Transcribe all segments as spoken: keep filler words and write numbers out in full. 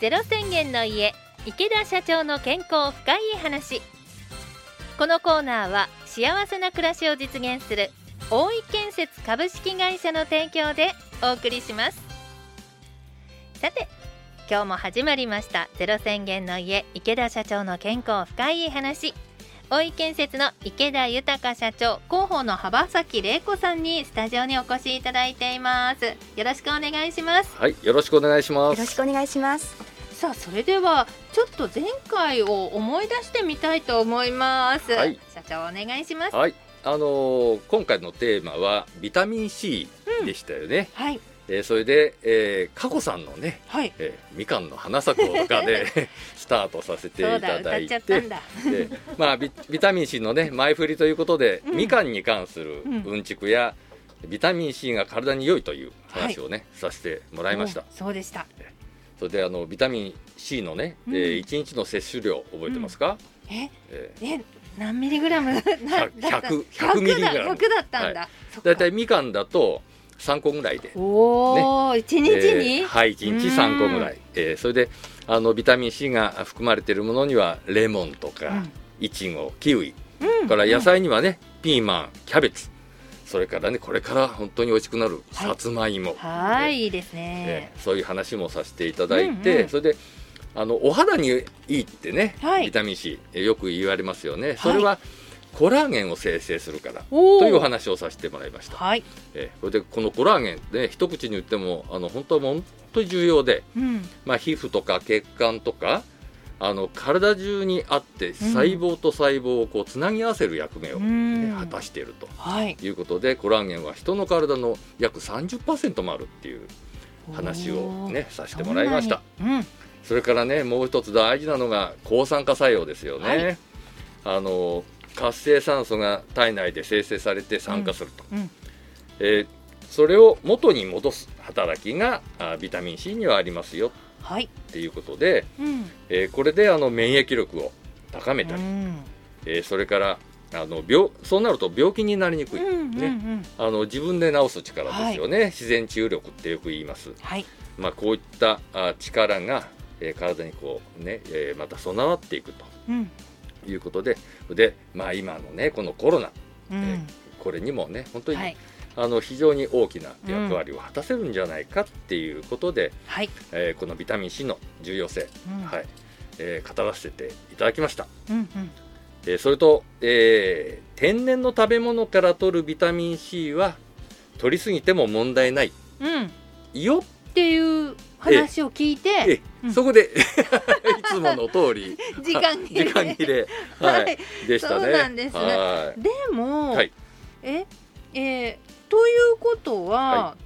ゼロ宣言の家、池田社長の健康深い話。このコーナーは幸せな暮らしを実現する大井建設株式会社の提供でお送りします。さて、今日も始まりましたゼロ宣言の家、池田社長の健康深い話。大井建設の池田豊社長、広報の幅崎玲子さんにスタジオにお越しいただいています。よろしくお願いします。 はい、よろしくお願いします。 よろしくお願いします。 さあ、それではちょっと前回を思い出してみたいと思います、 はい、 社長お願いします。 はい、あのー、今回のテーマはビタミン C でしたよね、うんはいえー、それで、えー、佳子さんのね、はいえー、みかんの花咲くとかでスタートさせていただいてで、まあ、ビ, ビタミン C のね前振りということで、うん、みかんに関するうんちくや、うん、ビタミン C が体に良いという話をね、はい、させてもらいました。 そうでした。 それであのビタミン C のね、うんえー、いちにちの摂取量覚えてますか？ うん、えええ何ミリグラム？ ひゃく, ひゃくミリグラム。 ひゃくだったんだ。 だいたいみかんだとさんこぐらいで、 おー、ね、いちにちに、 えー、はい、いちにちさんこぐらい、えー、それであのビタミン C が含まれているものにはレモンとか、うん、イチゴ、キウイ、うん、から野菜にはね、うん、ピーマン、キャベツ、それからねこれから本当に美味しくなるさつまいも、 はい、はい、いいですね、 えー、そういう話もさせていただいて、うんうん、それであのお肌にいいってね、はい、ビタミン C、えー、よく言われますよね。それは、はいコラーゲンを生成するからというお話をさせてもらいました、はいえー、それでこのコラーゲンね一口に言ってもあの本当は本当に重要で、うんまあ、皮膚とか血管とかあの体中にあって細胞と細胞をこうつなぎ合わせる役目を、ねうん、果たしていると、はい、いうことでコラーゲンは人の体の約 さんじゅっパーセント もあるっていう話を、ね、させてもらいました、うん、それからねもう一つ大事なのが抗酸化作用ですよね、はい、あの活性酸素が体内で生成されて酸化すると、うんうんえー、それを元に戻す働きがあビタミン C にはありますよ、はい、っていうことで、うんえー、これであの免疫力を高めたり、うんえー、それからあの病そうなると病気になりにくい、うんうんうんね、あの自分で治す力ですよね、はい、自然治癒力ってよく言います、はいまあ、こういったあ力が、えー、体にこう、ねえー、また備わっていくと、うんいうことで、で、まあ、今のねこのコロナ、うんえー、これにもね本当に、はい、あの非常に大きな役割を果たせるんじゃないかっていうことで、うんえー、このビタミン C の重要性、うんはいえー、語らせていただきました、うんうんえー、それと、えー、天然の食べ物から取るビタミン C は取りすぎても問題ない、うん、よっていう話を聞いて、ええうん、そこでいつもの通り時間切れ時間切れ、はいはい、でしたね。 そうなんですね。でも、はい、ええー、ということは、はい、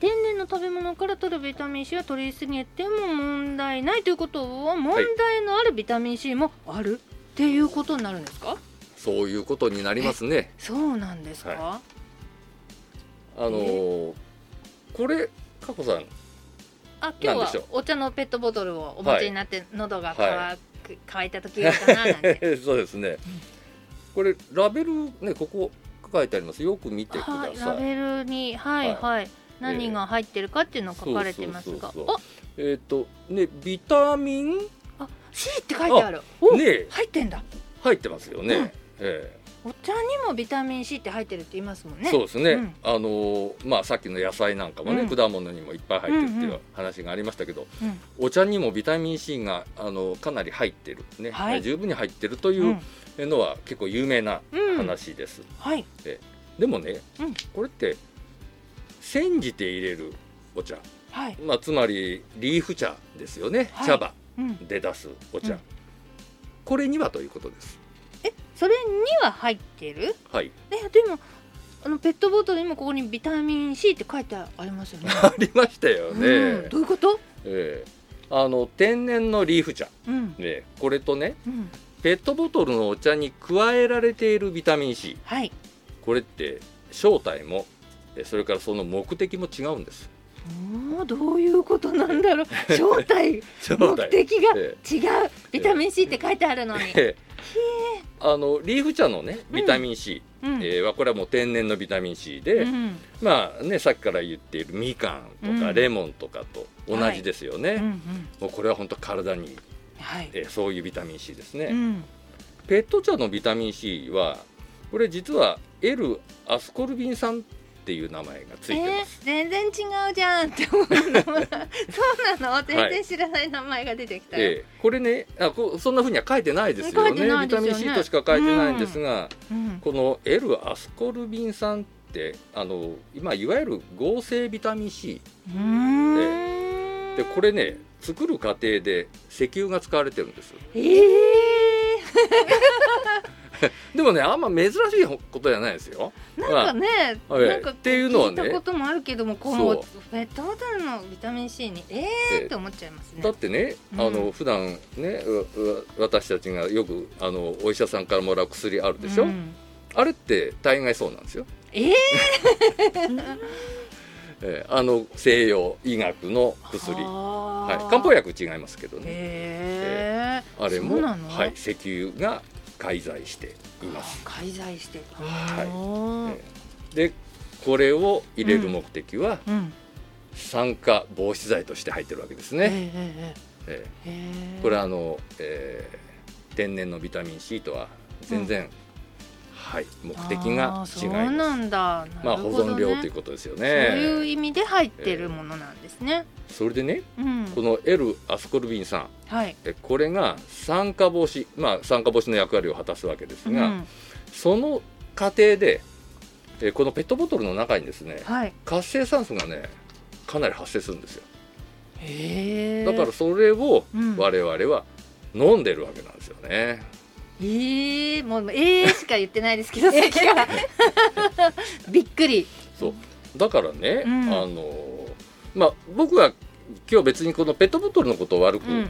天然の食べ物から取るビタミン C は取りすぎても問題ないということは問題のあるビタミン C もあるっていうことになるんですか？ そういうことになりますね。 そうなんですか？はい、 あのー、これ佳子さんあ今日はお茶のペットボトルをお持ちになって、はい、喉が乾、はい、乾いた時かななんてそうですね、うん、これラベルねここ書いてあります。よく見てください、はい、 ラベルにはいはい、はい、何が入ってるかっていうのが書かれてますが、 えっとねビタミンあ C って書いてあるあね入ってんだ入ってますよね、うんええお茶にもビタミン C って入ってるって言いますもんね。 そうですね、うんあのーまあ、さっきの野菜なんかもね、うん、果物にもいっぱい入ってるっていう話がありましたけど、うんうん、お茶にもビタミン C があのかなり入ってる、ねはい、十分に入ってるというのは結構有名な話です、うんはい、で, でもね、うん、これって煎じて入れるお茶、はいまあ、つまりリーフ茶ですよね、はい、茶葉で出すお茶、うん、これにはということです。 えそれには入ってる？はい。えでもあのペットボトルにもここにビタミン C って書いてありますよね。 ありましたよね。 うん、どういうこと？ えー、あの天然のリーフ茶、うんね、これとね、うん、ペットボトルのお茶に加えられているビタミン C、はい、これって正体もそれからその目的も違うんです。 おどういうことなんだろう正体目的が違う、ビタミン C って書いてあるのに、えーあのリーフ茶のねビタミン C、 うん、えー、はこれはもう天然のビタミン C で、うん、まあね、さっきから言っているみかんとかレモンとかと同じですよね、はい、うんうん、もうこれは本当体にいい、はい、えー、そういうビタミン C ですね、うん、ペット茶のビタミン C はこれ実は L アスコルビン酸っていう名前がついてます、 えー、全然違うじゃんって思うのそうなの、全然知らない名前が出てきたよ、はい、えー、これね、あこそんな風には書いてないですよ ね, よねビタミン C としか書いてないんですが、うん、この L アスコルビン酸ってあの今いわゆる合成ビタミン C で、えー、でこれね作る過程で石油が使われてるんです。えーでもね、あんま珍しいことじゃないですよ。 なんかね、 まあ、なんかっていうのはね、 聞いたこともあるけども、このペットボトルのビタミン C にえーって思っちゃいますね。 だってね、うん、あの普段ね、私たちがよくあのお医者さんからもらう薬あるでしょ。うん、あれって大概そうなんですよ。えーえー、あの西洋医学の薬、はい、漢方薬違いますけどね。えー、あれも、はい、石油が介在しています。 介在して、 はい、でこれを入れる目的は、うん、酸化防止剤として入ってるわけですね。えーえー、これはあの、えー、天然のビタミン C とは全然、うん、はい、目的が違います。そうなんだ、ね、 まあ、保存料ということですよね。 そういう意味で入ってるものなんですね。 えー、それでね、うん、この L アスコルビン酸、はい、これが酸化防止、まあ、酸化防止の役割を果たすわけですが、うん、その過程でこのペットボトルの中にですね、はい、活性酸素がねかなり発生するんですよ。へー、だからそれを我々は飲んでるわけなんですよね。 えー、もうえーしか言ってないですけどさっきからびっくり。 そうだからね、うん、あのまあ僕は今日別にこのペットボトルのことを悪く言う、うんうん、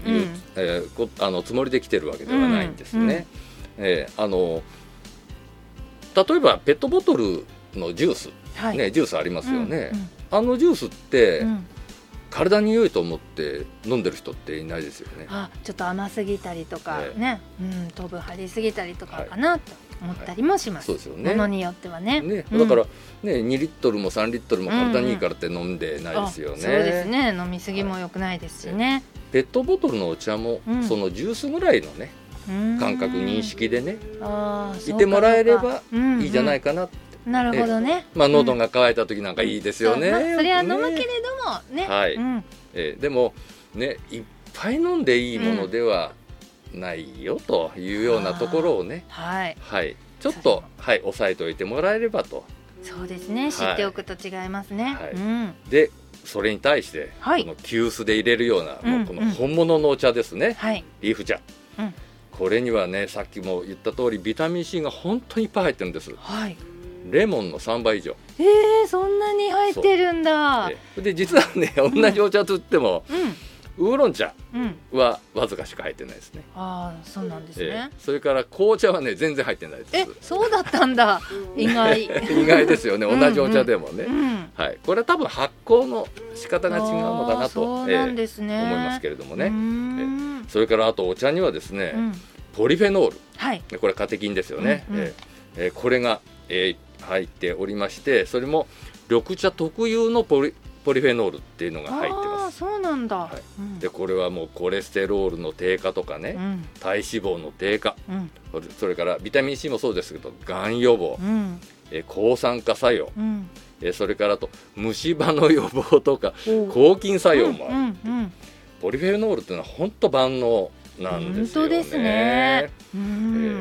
えー、あのつもりで来てるわけではないんですね、うんうん、えー、あの例えばペットボトルのジュース、はい、ね、ジュースありますよね、うんうん、あのジュースって、うん、体に良いと思って飲んでる人っていないですよね。 あ、ちょっと甘すぎたりとかね、うん、糖分張りすぎたりとかかな、はい、と思ったりもします、はい、そうですよね、ものによっては ね, ね、 うん、だから、ね、にリットルもさんリットルも体にいいからって飲んでないですよね、うんうん、 そうですね、飲みすぎも良くないですしね、はい、 ペットボトルのお茶も、うん、そのジュースぐらいのね感覚認識でね、あ、いてもらえればいいじゃないかなって、 うんうん、なるほどね、 まあ、喉が渇いた時なんかいいですよね、うん、そ, まあ、それは飲むけれどもね、 はい、うん、えー、でもね、いっぱい飲んでいいものではないよというようなところをね、うん、はい、はい、ちょっと、はい、押さえておいてもらえればと。 そうですね、知っておくと違いますね、はい、うん、 でそれに対して、はい、この急須で入れるような、うん、もうこの本物のお茶ですね、はい、リーフ茶、うん、これにはね、さっきも言った通りビタミン C が本当にいっぱい入ってるんです、はい、レモンのさんばい以上。 えー、そんなに入ってるんだ。 で実はね、同じお茶といっても、うん、ウーロン茶はわずかしか入ってないですね、 うん、ああ、そうなんですね、えー、それから紅茶はね全然入ってないです。 え、そうだったんだ意外意外ですよね、同じお茶でもね、うんうん、はい、これは多分発酵の仕方が違うのかなと、 そうなんですね、 えー、思いますけれどもね、えー、それからあとお茶にはですね、うん、ポリフェノール、はい、これカテキンですよね、うんうん、えーえー、これが、えー入っておりまして、それも緑茶特有のポリ、ポリフェノールっていうのが入ってます。 あ、そうなんだ、 はい、うん、でこれはもうコレステロールの低下とかね、うん、体脂肪の低下、うん、それからビタミン C もそうですけどがん予防、うん、え抗酸化作用、うん、えそれからと虫歯の予防とか抗菌作用もある、うんうんうん、ポリフェノールっていうのは本当万能なんですよね。本当ですね、うん、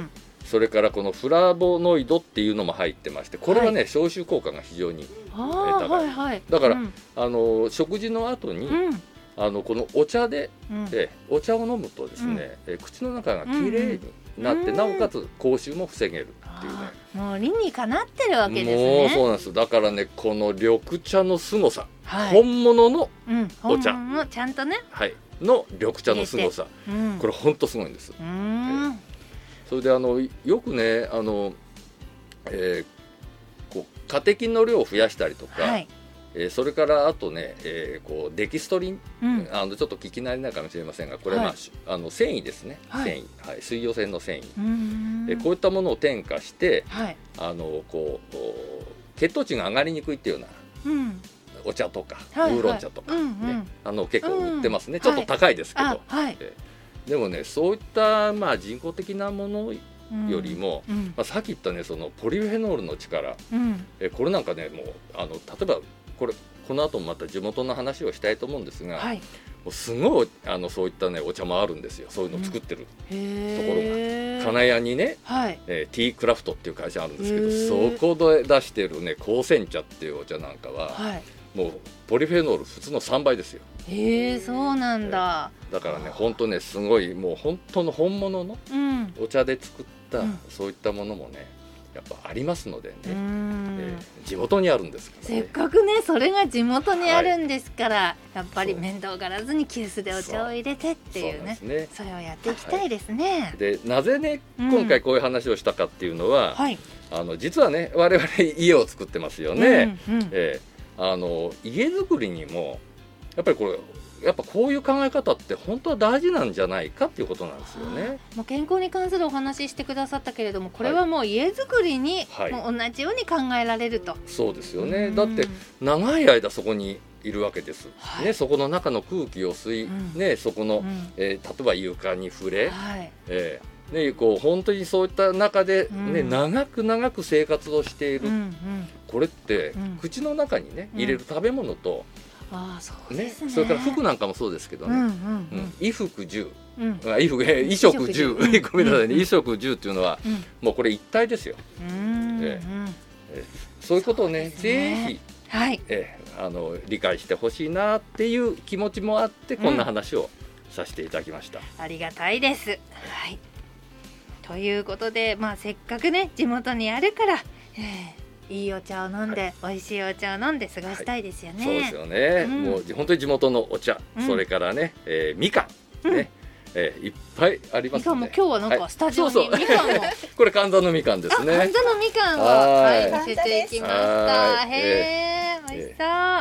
えーそれからこのフラボノイドっていうのも入ってまして、これはね、はい、消臭効果が非常に高い、はいはい、だから、うん、あの食事の後に、うん、あのこのお茶で、うん、えお茶を飲むとですね、うん、え口の中がきれいになって、うん、なおかつ口臭も防げるっていうね、 もう理にかなってるわけですね。 もうそうなんです。だからね、この緑茶の凄さ、はい、本物のお茶、うん、本物ちゃんとね、 はい、の緑茶の凄さ、うん、これ本当すごいんです。うん、えそれであのよくね、あの、えー、こうカテキンの量を増やしたりとか、はい、 えー、それからあとね、えー、こうデキストリン、うん、あのちょっと聞き慣れないかもしれませんがこれは、まあはい、あの繊維ですね、はい、繊維、はい、水溶性の繊維、えー、こういったものを添加して、はい、あのこう血糖値が上がりにくいっていうような、うんお茶とか、はいはい、ウーロン茶とか、ねうんうん、あの結構売ってますね、うん、ちょっと高いですけど、はいはいえー、でもねそういった、まあ、人工的なものよりも、うんうんまあ、さっき言ったねそのポリフェノールの力、うん、えこれなんかねもうあの例えばこれこの後もまた地元の話をしたいと思うんですが、はい、もうすごいあのそういったねお茶もあるんですよそういうのを作ってるところが、金谷にね、はいえー、ティークラフトっていう会社あるんですけどそこで出してるね紅煎茶っていうお茶なんかは、はいもうポリフェノール普通のさんばいですよ。 へえそうなんだ。 だからね本当ねすごいもう本当の本物のお茶で作った、うん、そういったものもねやっぱありますのでね、うんえー、地元にあるんですから、 ね、せっかくねそれが地元にあるんですから、はい、やっぱり面倒がらずに急須でお茶を入れてっていうね そ, う ねそれをやっていきたいですね、 はい、でなぜね今回こういう話をしたかっていうのは、うんはい、あの実はね我々家を作ってますよね、うんうんえーあの家づくりにもやっぱりこれやっぱこういう考え方って本当は大事なんじゃないかっていうことなんですよね。 もう健康に関するお話ししてくださったけれどもこれはもう家づくりにもう同じように考えられると、はい、 そうですよね。だって長い間そこにいるわけです、はいね、そこの中の空気を吸い、うんね、そこの、うんえー、例えば床に触れ、はいえーね、こう本当にそういった中で、ねうん、長く長く生活をしている、うんうん、これって、うん、口の中にね入れる食べ物と、 うんあそうですね、 ねそれから服なんかもそうですけどね、うんうんうん、衣服住、うん、衣服衣食住ごめんなさいね衣食住っていうのは、うん、もうこれ一体ですよ、うんええそういうことを ね, ねぜひ、はいえあの理解してほしいなっていう気持ちもあってこんな話をさせていただきました、うん、 ありがたいです、はいということで、まあ、せっかくね地元にあるから、えー、いいお茶を飲んで、はい、美味しいお茶を飲んで過ごしたいですよね、 はい、そうですよね、うん、もう本当に地元のお茶、うん、それからね、えー、みかん、ねうんえー、いっぱいありますね。みかんも今日はなんかスタジオに、はい、みかんをこれ神田のみかんですね。 神田のみかんをはい乗せていきました。へー、美味しそう、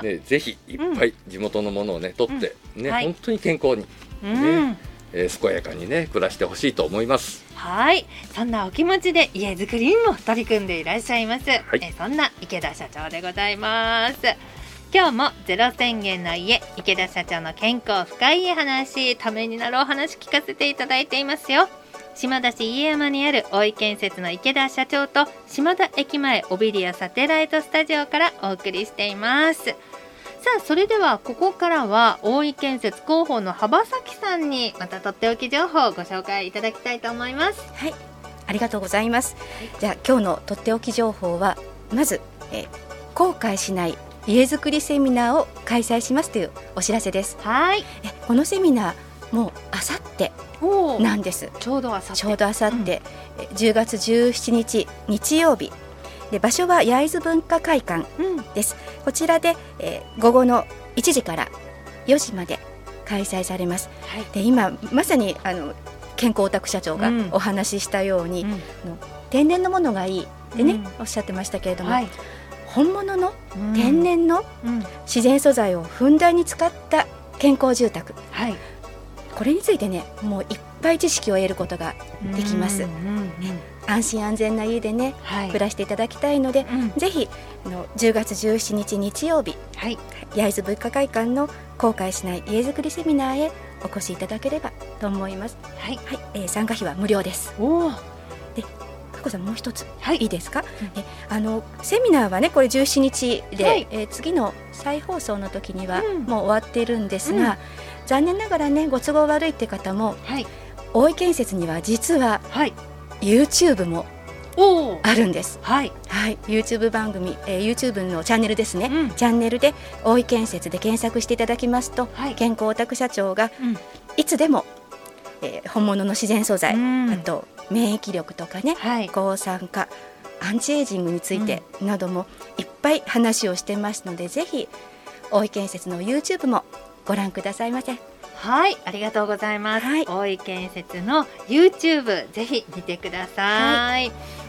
ね、ぜひいっぱい地元のものをね取って、うんねはい、本当に健康に、うんねえー、健やかにね暮らしてほしいと思います。 はいそんなお気持ちで家づくりにも取り組んでいらっしゃいます、はいえー、そんな池田社長でございます。今日もゼロ宣言の家池田社長の健康深い話ためになるお話聞かせていただいていますよ。島田市家山にある大井建設の池田社長と島田駅前オビリアサテライトスタジオからお送りしています。さあそれではここからは大井建設広報の幅崎さんにまたとっておき情報をご紹介いただきたいと思います。 はいありがとうございます、はい、じゃあ今日のとっておき情報はまずえ後悔しない家づくりセミナーを開催しますというお知らせです。 はいえこのセミナーもうあさってなんです。 ちょうどあさってちょうどあさって、うん、じゅうがつじゅうしちにち日曜日で場所は焼津文化会館です、うん、こちらで、えー、午後のいちじからよじまで開催されます、はい、で今まさにあの健康オタク社長がお話ししたように、うん、の天然のものがいいってね、うん、おっしゃってましたけれども、はい、本物の天然の自然素材をふんだんに使った健康住宅、はい、これについてねもういっぱい知識を得ることができます、うんうんうんね、安心安全な家でね、はい、暮らしていただきたいので、うん、ぜひあのじゅうがつじゅうしちにち日曜日、はい、焼津文化会館の後悔しない家づくりセミナーへお越しいただければと思います、はいはいえー、参加費は無料です。おでかこさんもう一つ、はい、いいですか、うん、えあのセミナーはねこれじゅうしちにちで、はいえー、次の再放送の時にはもう終わっているんですが、うん、残念ながらねご都合悪いって方も、はい、大井建設には実は、はい、YouTube もあるんです、はいはい、YouTube 番組、えー、YouTube のチャンネルですね、うん、チャンネルで大井建設で検索していただきますと、はい、健康オタク社長が、うん、いつでも、えー、本物の自然素材、うん、あと免疫力とかね、はい、抗酸化アンチエイジングについてなどもいっぱい話をしてますので、うん、ぜひ大井建設の YouTube もご覧くださいませ。 はいありがとうございます、はい、大井建設の YouTube ぜひ見てください、はい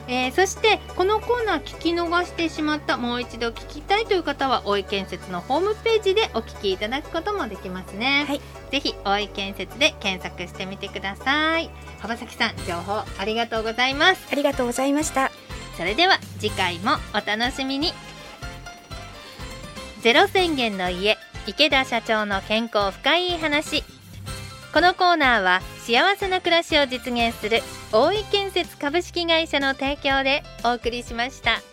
えー、そしてこのコーナー聞き逃してしまった、もう一度聞きたいという方は大井建設のホームページでお聞きいただくこともできますね、はい、ぜひ大井建設で検索してみてください。浜崎さん、情報ありがとうございます。 ありがとうございました。 それでは次回もお楽しみに。ゼロ宣言の家、池田社長の健康深い話。このコーナーは幸せな暮らしを実現する大井建設株式会社の提供でお送りしました。